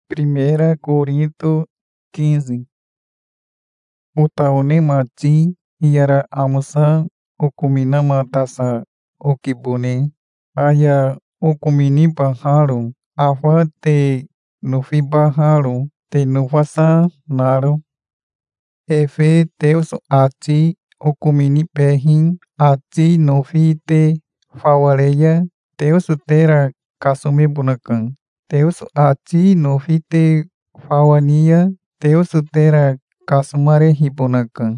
Primeira Corinto 15. Utaone mati hiara amusa okumina matasa okibune aya okumini baharu afa te nufi baharu te nufasa naro efe teus ati okumini pehin ati nufi te fawareya teus tera kasumi bunakan teus ati nufi te fawania teus tera kasumare hibunakan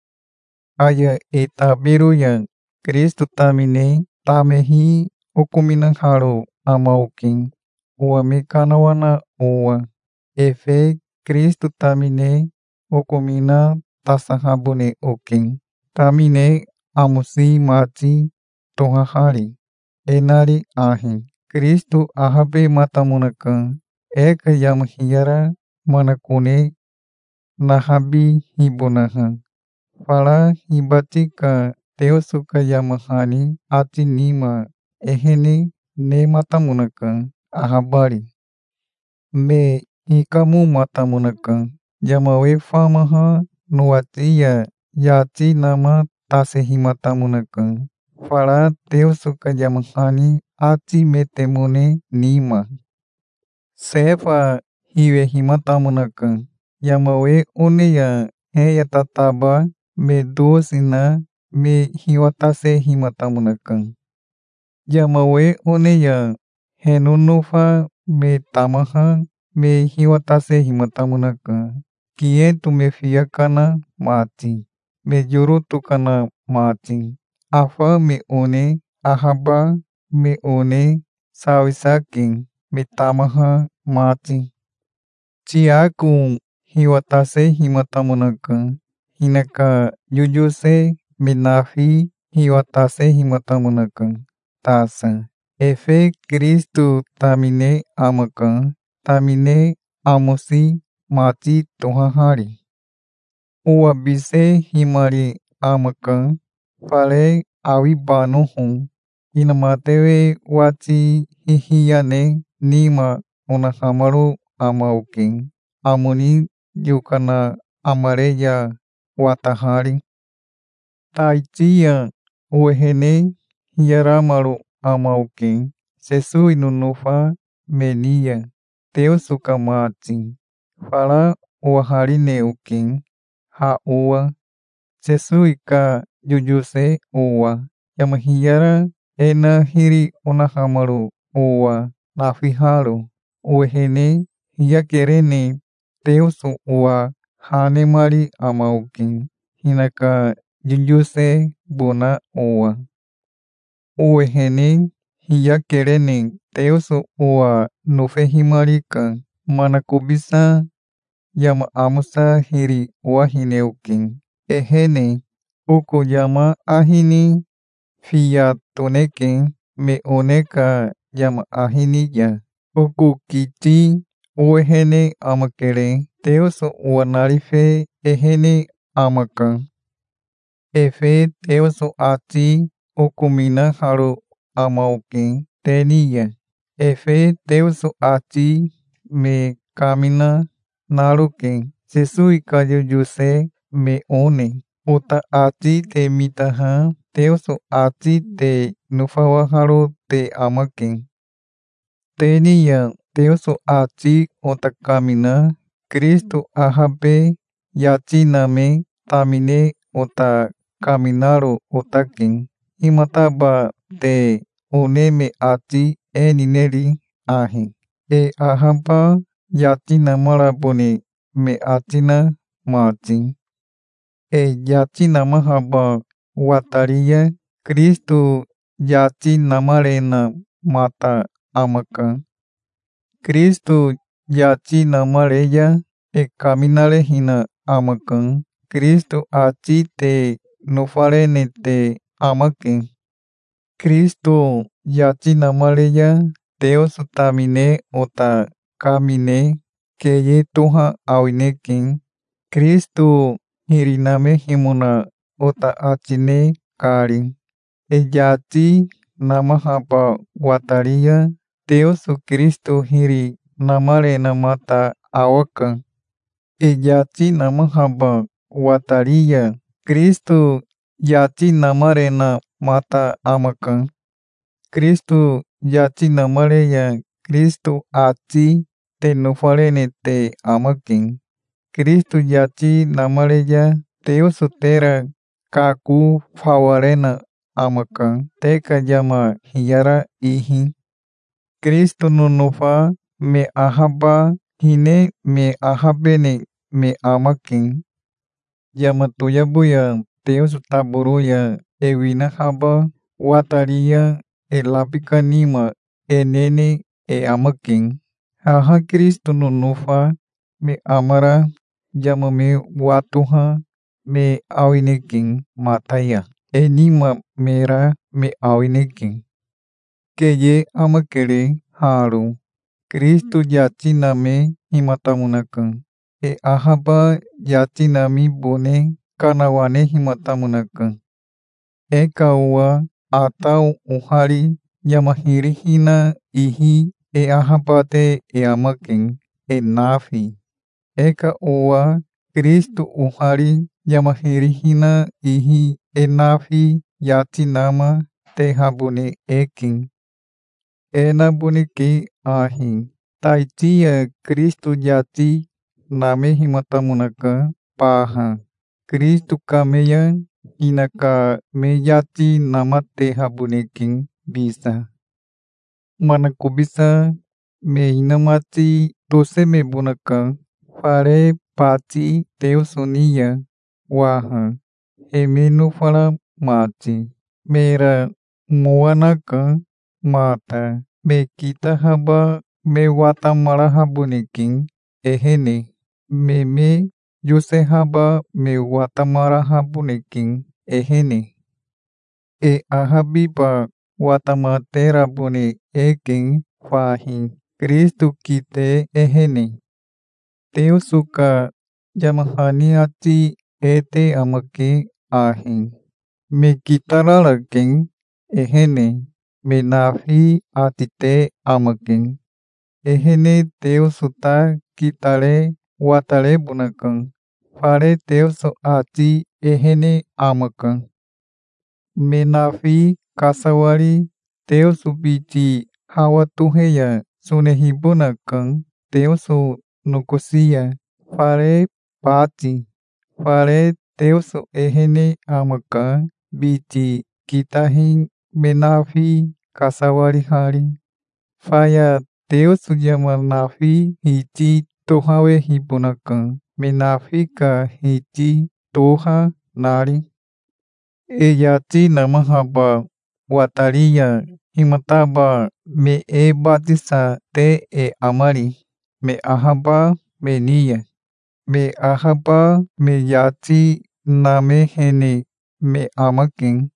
aya eta biruya Kristo tamine tamehi okumina haru amaukin uame kanawana ua efe Kristo tamine okumina tasahabune okin tamine amusi mati tohahari enari ahin Kristo ahabe matamunakan eka yam hiara manakune nahabi hibunahan fala hibatika teusuka yamahani ati nima ehene ne matamunakan ahabari me ikamu matamunakan yamawe famaha nuatia yati nama tasehi matamunakan fala teusuka yamahani ati metemune nima sefa hiwe himatamunakan yamawe uneya heya tataba me duosina me hiwatase himatamunakan yamawe uneya henunufa me tamaha me hiwatase himatamunakan kietu me fiakana mati me yurutukana mati afa me une ahaba me une sawisakin me tamaha mati chiaku hiwatase himatamunakan hinaka yuyuse me nafi hiwatase himatamunakan tasa efe Kristo tamine amakan tamine amusi mati tohahari uabise himari amakan fale awibanohun inamatewe wati hihiyane nima unahamaru amaukin amuni yukana amareya watahari taitia uehene hiaramaru amaukin sesui nunufa menia teusuka mati fala uaharine ukin ha ua sesuika yuyuse ua yamahiara ena hiri unahamaru ua nafiharu uehene hiakerene teusu ua hanemari amaukin hinaka yuyuse buna ua uehene hiakerene teusu ua nufehimarikan manakubisa yama amusa hiri uahineukin ehene uku yama ahini fiatuneken me uneka yama ahiniya uku kiti uehene amakere teusu uanarife ehene amakan efe teusu ati ukumina haru amaukin teniya efe teusu ati me kamina naruken sesuika yuyuse me une uta ati te mitaha teusu ati te nufawaharu te amaken teniya teusu ati uta kamina Kristo ahabe yatiname tamine uta kaminaru utakin imataba te uneme ati enineri ahin ahaba yatina marabune me atina mati yatina mahaba wataria Kristo yatina marena mata amakan Kristo yatina mareya kaminare hina amakan Kristo ati te nufarene te amaken Kristo yatina mareya teusu tamine uta kamine keye toha awinekin Kristo hiriname himuna uta atine kari yati namahaba wataria teusu Kristo hiri namarena mata awaka. E yachi namahaba wataria. Cristo yachi namarena mata amaka. Cristo yachi namareya. Cristo achi te nufarene te amakin. Cristo yachi namareya. Teu sutera kaku fawarena amaka. Teka yama hiyara ihi. Cristo nunufa me ahaba hine me ahabene me amakin. Yama tuyabuya Deus taburuya ewina haba wataria elapika nima enene e amakin. Haha Cristo nunufa me amara yama me watuha me awinekin mataya. Enima mera me awinekin. Keye amakere haru. Cristo yachi name himatamunakan. E ahaba yachi nami bone kanawane himatamunakan. E kaua atau uhari yamahiri hina ihi e ahabate e amakin e nafi. Eka ua Cristo uhari yamahiri hina ihi e nafi yachi nama te habune ekin. Ena buniki ahi. Taitia Cristo yachi name himatamunaka paha. Cristo kameya inaka me yachi nama te habunekin bisa. Manakubisa me inamachi dose me bunaka. Fare pachi Deus unia waha. Emenu fala machi. Mera muanaka mata. Me kita haba me watamara habunikin ehene. Me yuse haba me watamara habunikin ehene. E ahabiba watamatera bune ekin fahi. Cristo kite ehene. Teu suka yamahani achi ete amake ahi. Me kitaralakin ehene. Me nafi atite amakin. Ehene Teu suta kitare watare bunakan. Fare Teu su achi ehene amakan. Me nafi kasawari Teu su bichi hawatuheya sunehibunakan. Teu su nukusia. Fare pachi. Fare Teu su ehene amaka bichi kitahin menafi kasawari hari. Faya Deus yama nafi hichi tohawe hibunakan. Menafi ka hichi toha nari. Eyachi namahaba wataria himataba me e batisa te e amari. Me ahaba me niya. Me ahaba me yachi name hene me amakin.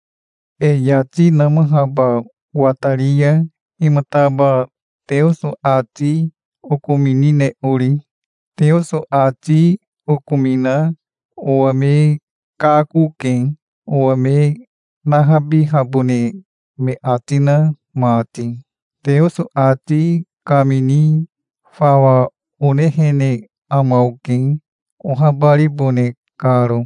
Eyachi namahaba wataria himataba Deus achi okuminine uri. Deus achi okumina oame kakuken oame nahabi habune me atina mati. Deus achi kamini fawa unehene amauken ohabari bune karo.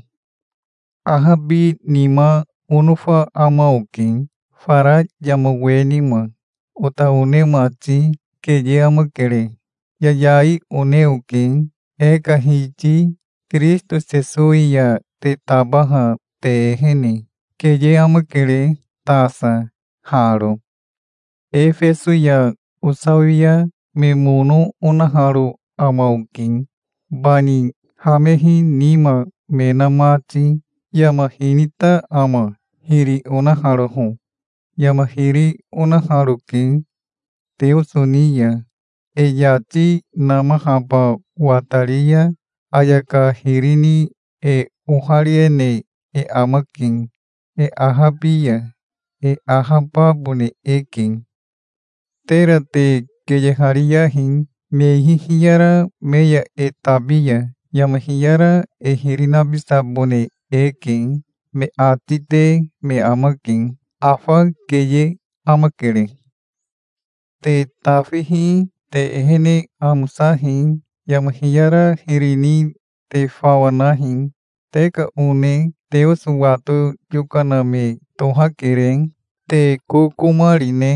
Ahabi nima unufa amaukin fara yamawenima uta unemachi keye amakere. Yayai uneukin eka hichi Cristo sesuia te tabaha te ehene. Keye amakere tasa haro. Efesu ya usawia me munu unaharu amaukin. Bani hamehi nima menamachi yamahinita ama hiri unaharuhu. Yamahiri unaharukin Deus unia. Eyachi namahaba wataria ayaka hirini e uhariene e amakin. E ahabia e ahababune ekin. Tera te keyehariyahin meihihiyara meya e tabia. Yamahiyara e hirinabisa bune ekin. Me atite me amakin. Afa keye amakere. Te tafihi te ehene amusahin yamahiyara hirini te fawanahin teka une Deus watu yukaname toha keren te kukumarine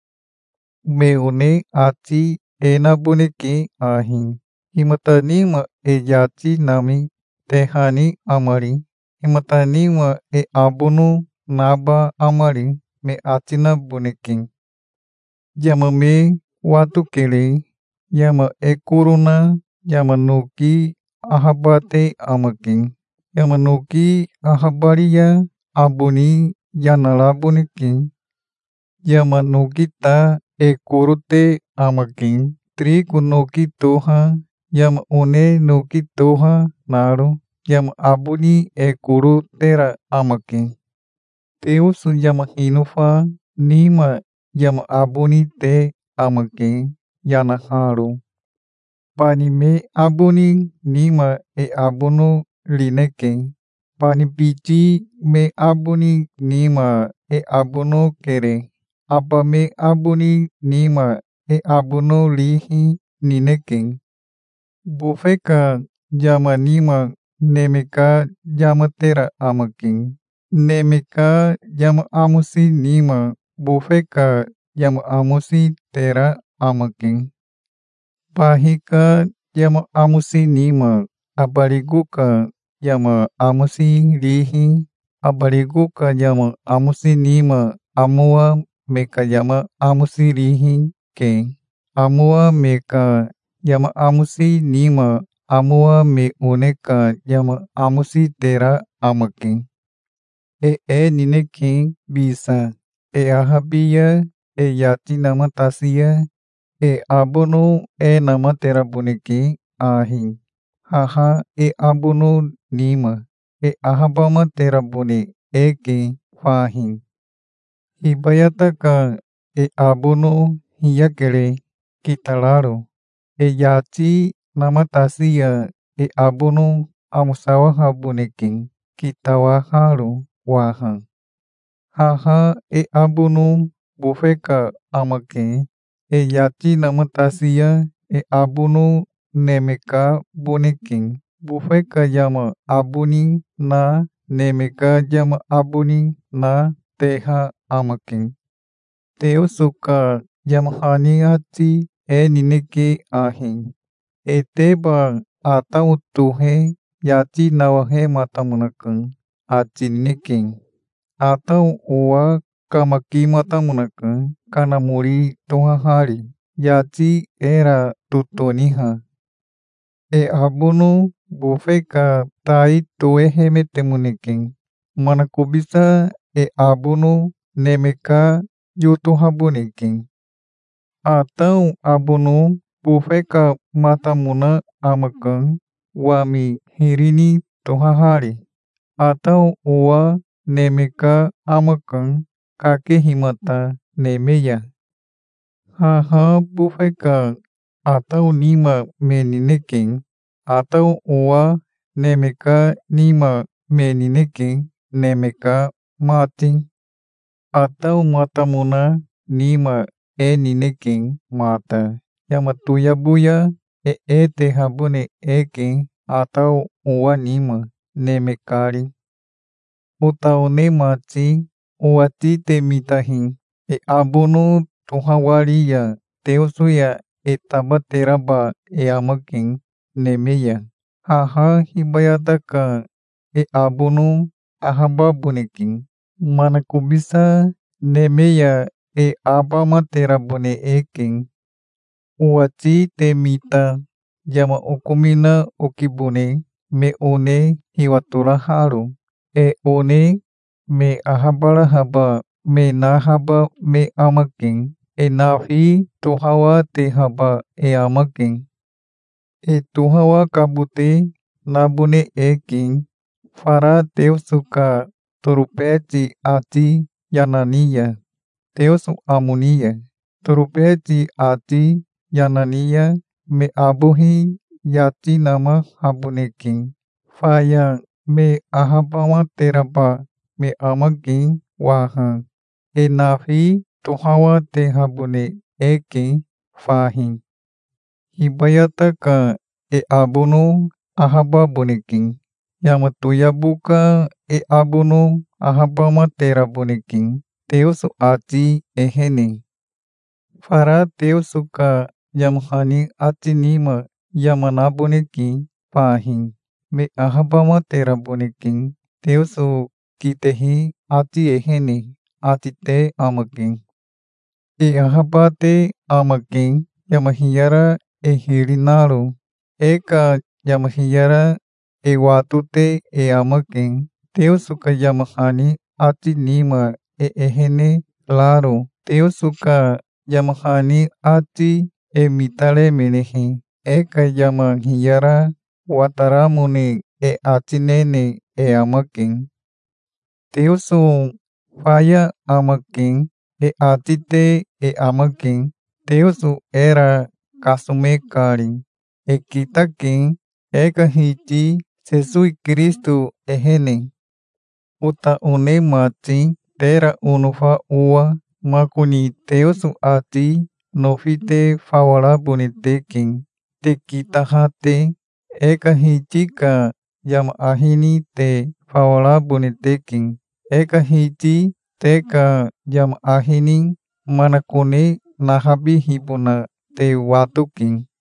me une aci ena buneke ahin himatanima e yaci nami tehani amari himatanima e abunu naba amari me acina buneke yama me watu kele yama e kuruna yama nuki ahabate amake yama nuki ahabaria abuni yanala buneke yama nuki ta e kurute amake trigo nuki toha yama une nuki toha naru yama abuni e kurutera amake Deus yama hinufa nima yama abuni te amake yana haru pani me abuni nima e abunu lineke pani pici me abuni nima e abunu kere apa me abuni nima e abunu lihi nineke bufeka yama nima nemeka yama tera amake nemeka yama amusi nima bufeka yama amusi tera amake pahika yama amusi nima abariguka yama amusi lihi abariguka yama amusi nima amua meka yama amusi lihi ke amua meka yama amusi nima amua me uneka yama amusi tera amake e nineke bisa e ahabia e yati nama tasia e abunu e nama tera buneke ahi haha e abunu nima e ahabama tera bune eke fahi hibayataka e abunu hiyakele kitalaru e yati nama tasia e abunu amusawaha buneke kitawaharu waha haha e abunu bufeka amake e yati nama tasia e abunu nemeka buneke bufeka yama abuni na nemeka yama abuni na teha amake Deus suka yama hani ati e nineke ahi e teba atau tuhe yati nawahe matamunaka ati nineke atau ua kamaki matamunaka kana muri tohahari yati era tutoniha e abunu bufeka tai tuehe metemuneke manakubisa e abunu nemeka yutuhabuneke atau abunu bufeka matamuna amaka wami hirini tohahari atau ua nemeka amaka kake himata nemeya haha bufeka atau nima menineke atau ua nemeka nima menineke nemeka mati atau matamuna nima e nineke mata yama tuya buya e tehabune eke atau ua nima nemekari utaone maci uati te mitahi e abunu tohawaria Deusu ya e tabateraba e amake nemeya haha hibayataka e abunu ahababuneke manakubisa nemeya e abamatera eke uaci te mita yama ukumina ukibune me une hiwatura haru e une me ahabarahaba me nahaba me amake e nafi tohawa te haba e amake e tohawa kabute nabune eke fara Deusuka torupete ati yanania Deusu amunia torupete ati yanania me abuhi yati nama habuneke faya me ahabama teraba me amake waha e nafi tohawa te habune eke fahi hibayata ka e abono ahaba bonequim. Yamatuyabuka e abono ahaba matera bonequim. Teusu ati ehene. Fará teusu ka yamhani ati nima yamana bonequim pahim. Me ahaba matera bonequim. Teusu kitehi ati ehene. Ati te amaquim. E ahabate amaquim. Yamahiyara e hirinaro. Eka yamahiyara e watute e amaquim. Teusuka yamahani ati nima e ehene laro. Teusuka yamahani ati e mitale menehi. Eka yamahiyara wataramune e ati nene e amaquim. Teusu faya amaquim e atite e amaquim. Teusu era kasumekarim. E kitaquim eka hiti Jesus Cristo ehene. Uta une mati tera unufa ua makuni teusu ati nofite fawara bonitekin. Te kitahate eka hitika yam ahini te fawara bonitekin. Eka hiti teka yam ahini manakune nahabi hibuna te watukin.